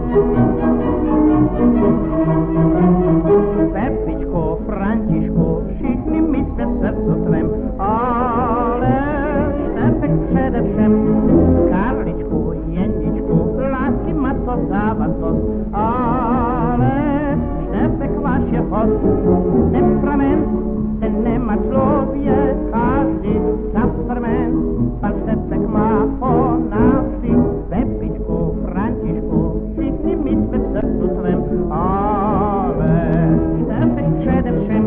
Pepičko, Franciszku, všichni mi se srdcu tvém, ale Štefek předevšem. Karličku, Jeničku, lásky má to závaznost, ale Štefek váš je host. Temperament, ten nemá člověk, každý temperament, pan Štefek má po návši. Pepičku, Franciszku, všichni mi se srdcu tvém, ale Štefek předevšem.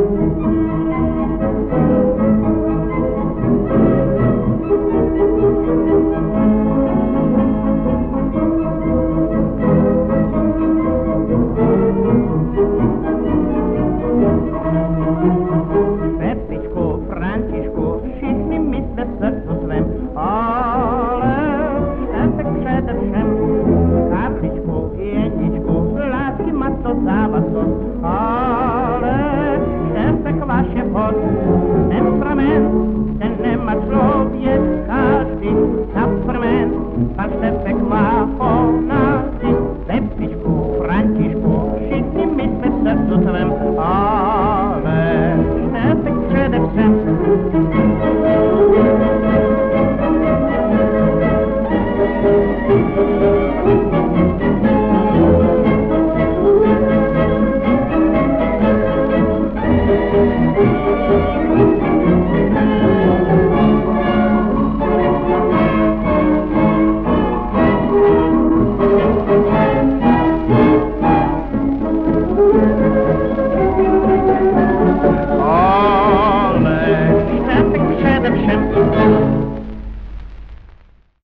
Pepičku, Franciszku, všichni mi se srdcu tvém, ale Štefek předevšem. Karličku, Jeničku, lásky má to závaznost, ale Štefek váš je host. Temperament, ten nemá člověk, každý temperament, pan Štefek má po návsi. Pepičku, Franciszku, všichni mi se srdcu tvém,